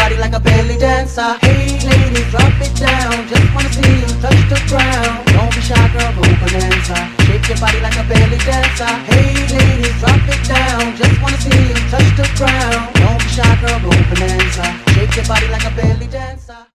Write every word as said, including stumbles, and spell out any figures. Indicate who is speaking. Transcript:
Speaker 1: body like a belly dancer. Hey ladies, drop it down. Just wanna see you touch the ground. Don't be shy, girl, go bonanza. Shake your body like a belly dancer. Hey